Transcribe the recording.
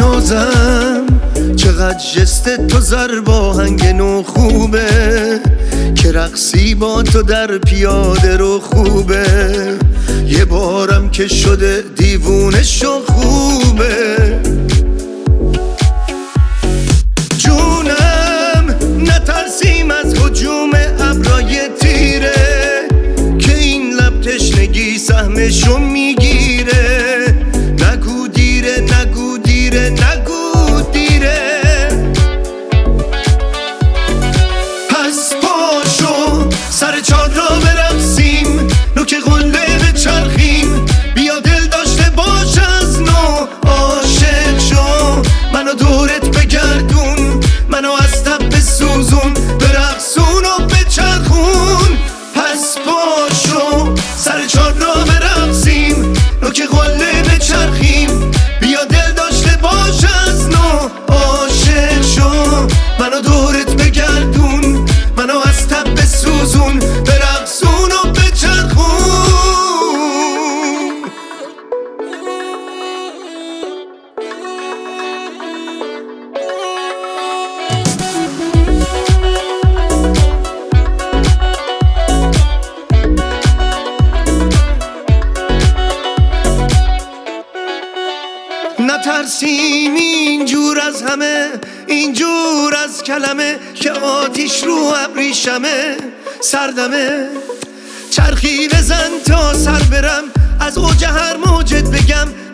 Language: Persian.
نازم، چقدر جست تو زرباهنگ نو خوبه، که رقصی با تو در پیاده رو خوبه. یه بارم که شده دیوونه شو خوبه. جونم نترسیم از هجوم ابرای تیره، که این لب تشنگی سهمشو میگیره. نگو دیره نگو دیره نگو دیره. پس پاشو سر چار را برقصیم، نوک قله بچرخیم، بیا دل داشته باش از نو. عاشق شو منو دورت بگردون، منو از تب بسوزون، برقصون و بچرخون. پس پاشو سر چار را برقصیم، نوک قله بچرخیم، بیا دل داشته باش از نو. عاشق شو منو دورت بگردون، منو از تب بسوزون، برقصون و بچرخون. نترسیم اینجور از همه، اینجور از کلمه، که آتیش رو ابریشمه. سردمه چرخی بزن تا سر برم، از اوج هر موجت بگم